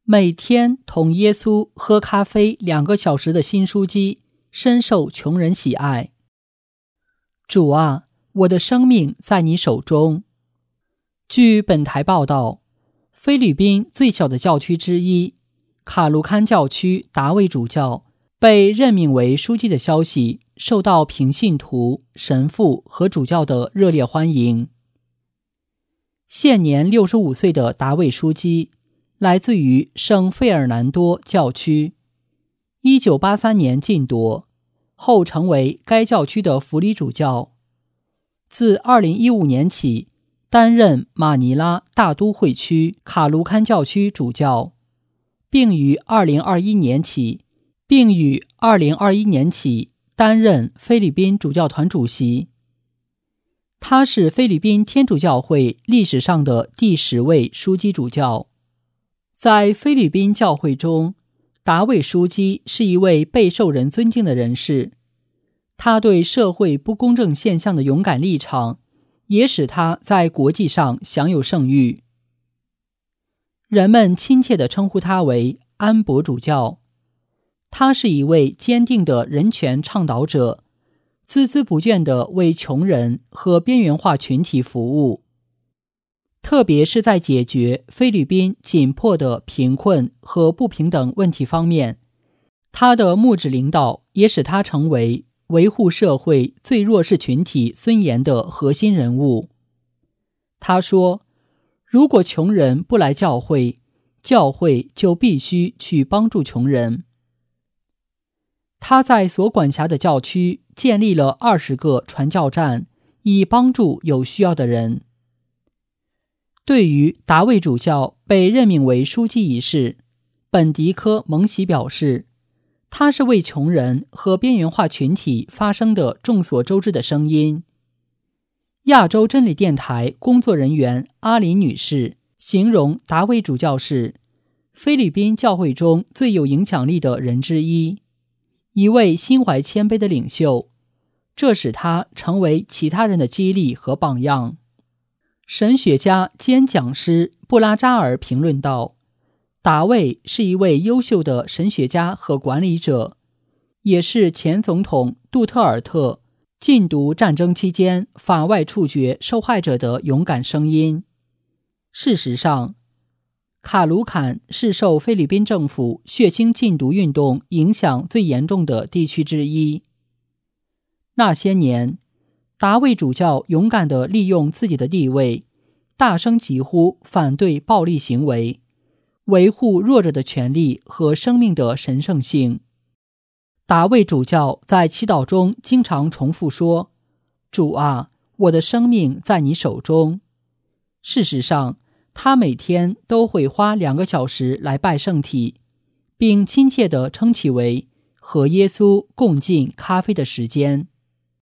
每天同耶稣喝咖啡2个小时的新书记深受穷人喜爱。主啊，我的生命在你手中。据本台报道，菲律宾最小的教区之一卡卢堪教区达卫主教被任命为书记的消息受到平信徒、神父和主教的热烈欢迎。现年65岁的达卫书记来自于圣费尔南多教区，1983年晋铎，后成为该教区的辅理主教。自2015年起担任马尼拉大都会区卡卢堪教区主教，并于2021年起担任菲律宾主教团主席。他是菲律宾天主教会历史上的第10位枢机主教。在菲律宾教会中，达卫枢机是一位备受人尊敬的人士。他对社会不公正现象的勇敢立场，也使他在国际上享有盛誉。人们亲切地称呼他为安博主教。他是一位坚定的人权倡导者，孜孜不倦地为穷人和边缘化群体服务。特别是在解决菲律宾紧迫的贫困和不平等问题方面，他的牧职领导也使他成为维护社会最弱势群体尊严的核心人物。他说，如果穷人不来教会，教会就必须去帮助穷人。他在所管辖的教区建立了20个传教站，以帮助有需要的人。对于达卫主教被任命为书记一事，本迪科蒙喜表示，他是为穷人和边缘化群体发声的众所周知的声音。亚洲真理电台工作人员阿林女士形容达卫主教是菲律宾教会中最有影响力的人之一，一位心怀谦卑的领袖，这使他成为其他人的激励和榜样。神学家兼讲师布拉扎尔评论道，达卫是一位优秀的神学家和管理者，也是前总统杜特尔特禁毒战争期间法外处决受害者的勇敢声音。事实上，卡卢坎是受菲律宾政府血腥禁毒运动影响最严重的地区之一。那些年，达卫主教勇敢地利用自己的地位，大声疾呼反对暴力行为，维护弱者的权利和生命的神圣性。达卫主教在祈祷中经常重复说，主啊，我的生命在你手中。事实上，他每天都会花2个小时来拜圣体，并亲切地称其为和耶稣共进咖啡的时间。